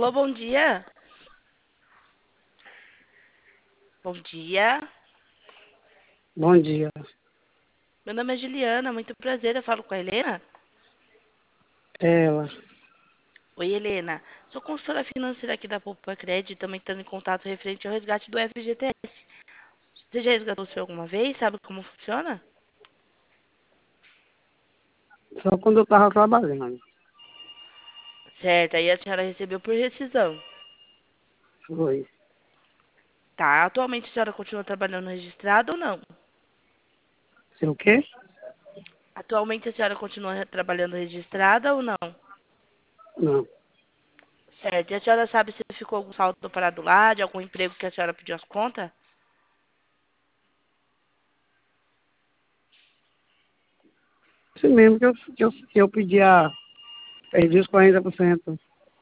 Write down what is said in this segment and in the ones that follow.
Alô, bom dia. Bom dia. Bom dia. Meu nome é Juliana, muito prazer. Eu falo com a Helena. Ela, Oi, Helena. Sou consultora financeira aqui da Poupa Credit, também estando em contato referente ao resgate do FGTS. Você já resgatou o seu alguma vez? Sabe como funciona? só quando eu estava trabalhando. Certo, aí a senhora recebeu por rescisão. Foi. Tá, atualmente a senhora continua trabalhando registrada ou não? Sei o quê? Atualmente a senhora continua trabalhando registrada ou não? Não. Certo, e a senhora sabe se ficou algum saldo parado lá, de algum emprego que a senhora pediu as contas? Isso mesmo que eu perdi os 40%.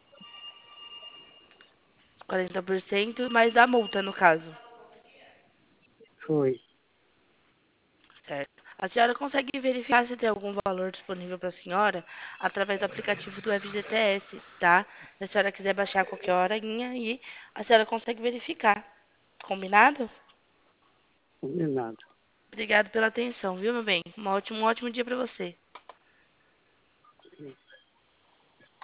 40% mais a multa, no caso. Foi. Certo. A senhora consegue verificar se tem algum valor disponível para a senhora através do aplicativo do FGTS, tá? Se a senhora quiser baixar a qualquer horinha e a senhora consegue verificar. Combinado? Combinado. Obrigado pela atenção, viu, meu bem? Um ótimo dia para você.